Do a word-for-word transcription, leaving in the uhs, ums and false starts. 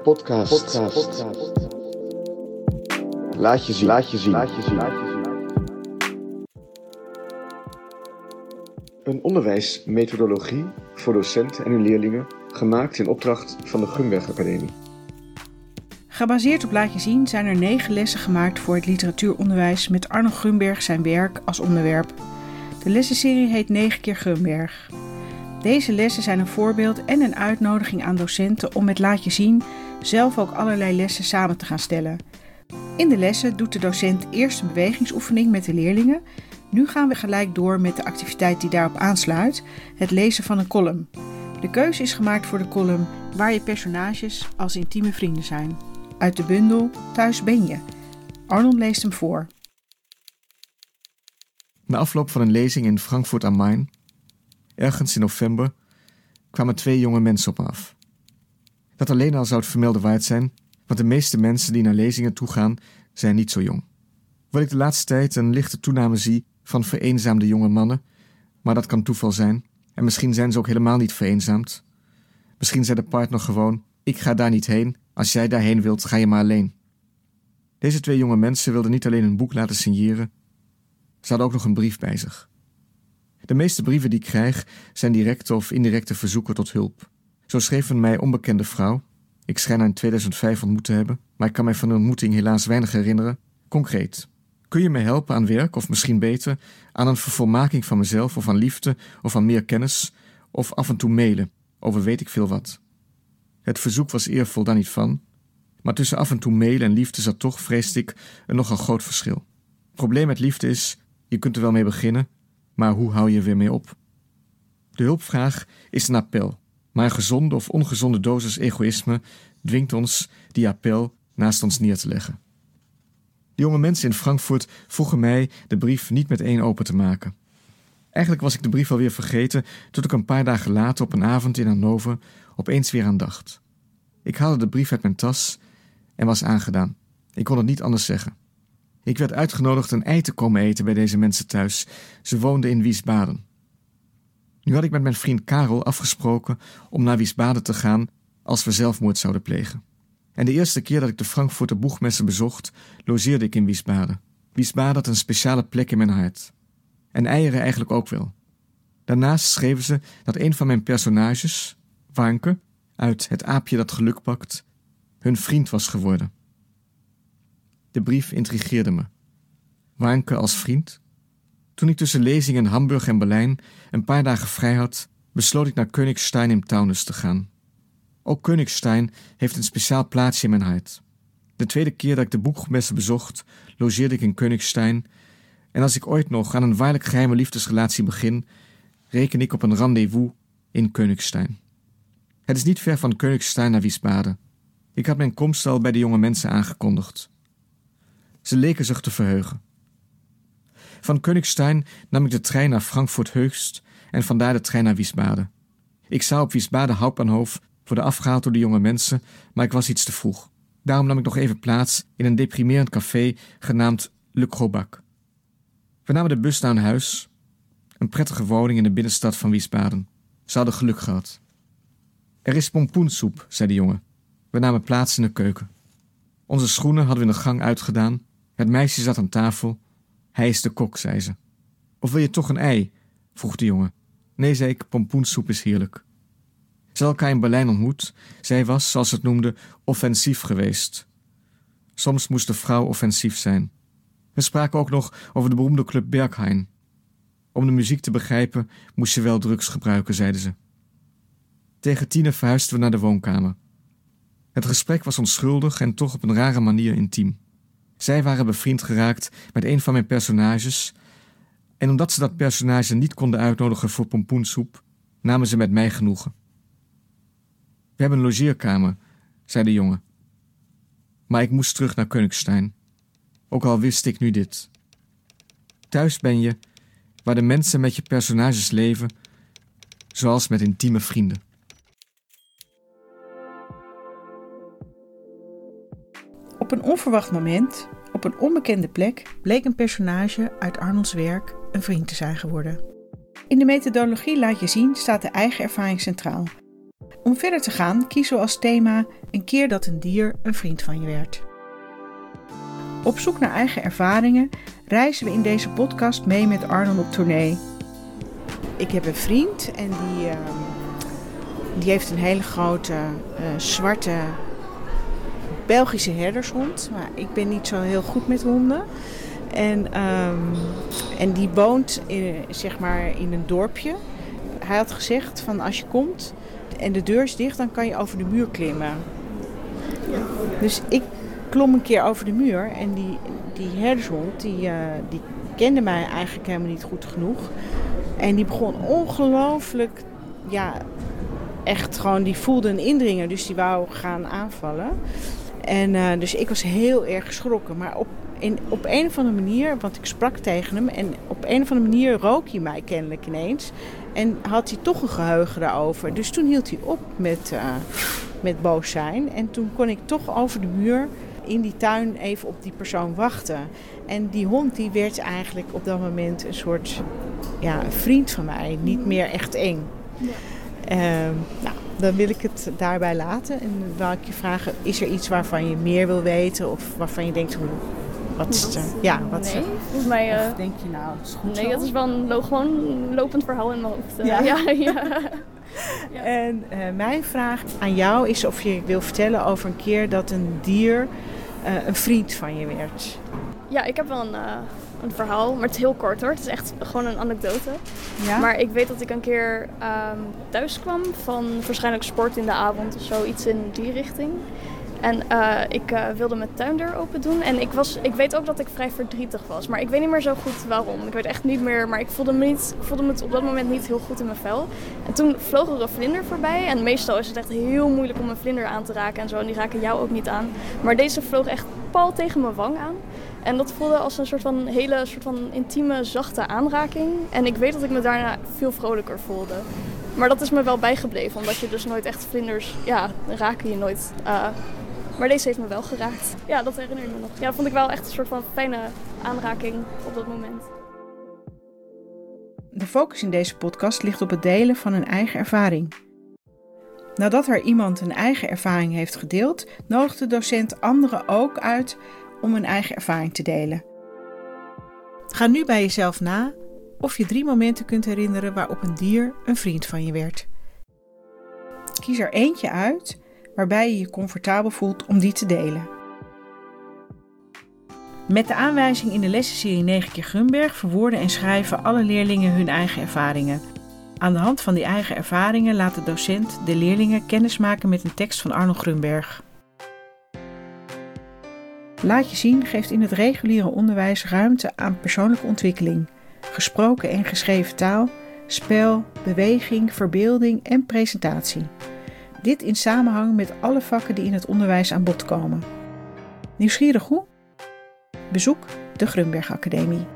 Podcast. Podcast. Podcast. Laat je zien. Laat je zien. Laat je zien. Laat je zien. Een onderwijsmethodologie voor docenten en hun leerlingen, gemaakt in opdracht van de Gumberg Academie. Gebaseerd op Laat je zien zijn er negen lessen gemaakt voor het literatuuronderwijs met Arno Grunberg zijn werk als onderwerp. De lessenserie heet negen keer Grunberg. Deze lessen zijn een voorbeeld en een uitnodiging aan docenten om met Laat je zien zelf ook allerlei lessen samen te gaan stellen. In de lessen doet de docent eerst een bewegingsoefening met de leerlingen. Nu gaan we gelijk door met de activiteit die daarop aansluit, het lezen van een column. De keuze is gemaakt voor de column Waar je personages als intieme vrienden zijn. Uit de bundel Thuis ben je. Arnold leest hem voor. Na afloop van een lezing in Frankfurt am Main, ergens in november, kwamen twee jonge mensen op me af. Dat alleen al zou het vermelde waard zijn, want de meeste mensen die naar lezingen toegaan, zijn niet zo jong. Hoewel ik de laatste tijd een lichte toename zie van vereenzaamde jonge mannen, maar dat kan toeval zijn, en misschien zijn ze ook helemaal niet vereenzaamd. Misschien zei de partner gewoon, ik ga daar niet heen, als jij daarheen wilt, ga je maar alleen. Deze twee jonge mensen wilden niet alleen een boek laten signeren, ze hadden ook nog een brief bij zich. De meeste brieven die ik krijg zijn directe of indirecte verzoeken tot hulp. Zo schreef een mij onbekende vrouw, ik schijn haar in tweeduizend vijf ontmoet te hebben, maar ik kan mij van de ontmoeting helaas weinig herinneren, concreet. Kun je me helpen aan werk, of misschien beter, aan een vervolmaking van mezelf, of aan liefde, of aan meer kennis, of af en toe mailen, over weet ik veel wat. Het verzoek was eervol, daar niet van, maar tussen af en toe mailen en liefde zat toch, vreesde ik, een nogal groot verschil. Het probleem met liefde is, je kunt er wel mee beginnen, maar hoe hou je er weer mee op? De hulpvraag is een appel, maar een gezonde of ongezonde dosis egoïsme dwingt ons die appel naast ons neer te leggen. De jonge mensen in Frankfurt vroegen mij de brief niet meteen open te maken. Eigenlijk was ik de brief alweer vergeten tot ik een paar dagen later op een avond in Hannover opeens weer aan dacht. Ik haalde de brief uit mijn tas en was aangedaan. Ik kon het niet anders zeggen. Ik werd uitgenodigd een ei te komen eten bij deze mensen thuis. Ze woonden in Wiesbaden. Nu had ik met mijn vriend Karel afgesproken om naar Wiesbaden te gaan als we zelfmoord zouden plegen. En de eerste keer dat ik de Frankfurter Buchmesse bezocht, logeerde ik in Wiesbaden. Wiesbaden had een speciale plek in mijn hart. En eieren eigenlijk ook wel. Daarnaast schreven ze dat een van mijn personages, Warnke, uit Het aapje dat geluk pakt, hun vriend was geworden. De brief intrigeerde me. Warnke als vriend? Toen ik tussen lezingen in Hamburg en Berlijn een paar dagen vrij had, besloot ik naar Königstein im Taunus te gaan. Ook Königstein heeft een speciaal plaatsje in mijn hart. De tweede keer dat ik de Buchmesse bezocht, logeerde ik in Königstein, en als ik ooit nog aan een waarlijk geheime liefdesrelatie begin, reken ik op een rendezvous in Königstein. Het is niet ver van Königstein naar Wiesbaden. Ik had mijn komst al bij de jonge mensen aangekondigd. Ze leken zich te verheugen. Van Königstein nam ik de trein naar Frankfurt Höchst en vandaar de trein naar Wiesbaden. Ik zou op Wiesbaden Hauptbahnhof worden afgehaald door de jonge mensen, maar ik was iets te vroeg. Daarom nam ik nog even plaats in een deprimerend café genaamd Le Grobak. We namen de bus naar een huis, een prettige woning in de binnenstad van Wiesbaden. Ze hadden geluk gehad. Er is pompoensoep, zei de jongen. We namen plaats in de keuken. Onze schoenen hadden we in de gang uitgedaan. Het meisje zat aan tafel. Hij is de kok, zei ze. Of wil je toch een ei? Vroeg de jongen. Nee, zei ik, pompoensoep is heerlijk. Ze hadden elkaar in Berlijn ontmoet. Zij was, zoals ze het noemde, offensief geweest. Soms moest de vrouw offensief zijn. We spraken ook nog over de beroemde club Berghain. Om de muziek te begrijpen moest je wel drugs gebruiken, zeiden ze. Tegen tienen verhuisden we naar de woonkamer. Het gesprek was onschuldig en toch op een rare manier intiem. Zij waren bevriend geraakt met een van mijn personages, en omdat ze dat personage niet konden uitnodigen voor pompoensoep, namen ze met mij genoegen. We hebben een logeerkamer, zei de jongen. Maar ik moest terug naar Königstein, ook al wist ik nu dit. Thuis ben je, waar de mensen met je personages leven, zoals met intieme vrienden. Op een onverwacht moment, op een onbekende plek, bleek een personage uit Arnolds werk een vriend te zijn geworden. In de methodologie Laat je zien staat de eigen ervaring centraal. Om verder te gaan kiezen we als thema een keer dat een dier een vriend van je werd. Op zoek naar eigen ervaringen reizen we in deze podcast mee met Arnon op tournee. Ik heb een vriend en die, uh, die heeft een hele grote uh, zwarte Belgische herdershond. Maar ik ben niet zo heel goed met honden. En, um, en die woont in, zeg maar in een dorpje. Hij had gezegd van als je komt en de deur is dicht, dan kan je over de muur klimmen. Ja. Dus ik klom een keer over de muur en die, die herdershond die, uh, die kende mij eigenlijk helemaal niet goed genoeg. En die begon ongelooflijk, ja, echt gewoon, die voelde een indringer, dus die wou gaan aanvallen. En uh, dus ik was heel erg geschrokken, maar op, in, op een of andere manier, want ik sprak tegen hem en op een of andere manier rook hij mij kennelijk ineens. En had hij toch een geheugen daarover. Dus toen hield hij op met, uh, met boos zijn. En toen kon ik toch over de muur in die tuin even op die persoon wachten. En die hond die werd eigenlijk op dat moment een soort ja, een vriend van mij. Niet meer echt eng. Ja. Uh, nou, dan wil ik het daarbij laten. En dan wil ik je vragen, is er iets waarvan je meer wil weten? Of waarvan je denkt, hoe, wat is het? Ja, wat nee, volgens mij... Uh, of denk je nou, het is goed Nee, zo? dat is wel een, lo- gewoon een lopend verhaal in mijn hoofd. Uh, ja. Ja, ja. Ja. En uh, mijn vraag aan jou is of je wil vertellen over een keer dat een dier uh, een vriend van je werd. Ja, ik heb wel een, uh, een verhaal, maar het is heel kort hoor. Het is echt gewoon een anekdote. Ja? Maar ik weet dat ik een keer um, thuis kwam van waarschijnlijk sport in de avond of zoiets in die richting. En uh, ik uh, wilde mijn tuindeur open doen en ik, was, ik weet ook dat ik vrij verdrietig was. Maar ik weet niet meer zo goed waarom. Ik weet echt niet meer, maar ik voelde me, niet, ik voelde me op dat moment niet heel goed in mijn vel. En toen vloog er een vlinder voorbij en meestal is het echt heel moeilijk om een vlinder aan te raken en zo. En die raken jou ook niet aan. Maar deze vloog echt pal tegen mijn wang aan. En dat voelde als een soort van hele soort van intieme, zachte aanraking. En ik weet dat ik me daarna veel vrolijker voelde. Maar dat is me wel bijgebleven, omdat je dus nooit echt vlinders, ja, raken je nooit. Uh, maar deze heeft me wel geraakt. Ja, dat herinner ik me nog. Ja, dat vond ik wel echt een soort van fijne aanraking op dat moment. De focus in deze podcast ligt op het delen van een eigen ervaring. Nadat er iemand een eigen ervaring heeft gedeeld, nodigt de docent anderen ook uit om hun eigen ervaring te delen. Ga nu bij jezelf na of je drie momenten kunt herinneren waarop een dier een vriend van je werd. Kies er eentje uit waarbij je je comfortabel voelt om die te delen. Met de aanwijzing in de lessenserie negen keer Grunberg verwoorden en schrijven alle leerlingen hun eigen ervaringen. Aan de hand van die eigen ervaringen laat de docent de leerlingen kennismaken met een tekst van Arnon Grunberg. Laat je zien geeft in het reguliere onderwijs ruimte aan persoonlijke ontwikkeling, gesproken en geschreven taal, spel, beweging, verbeelding en presentatie. Dit in samenhang met alle vakken die in het onderwijs aan bod komen. Nieuwsgierig hoe? Bezoek de Grunberg Academie.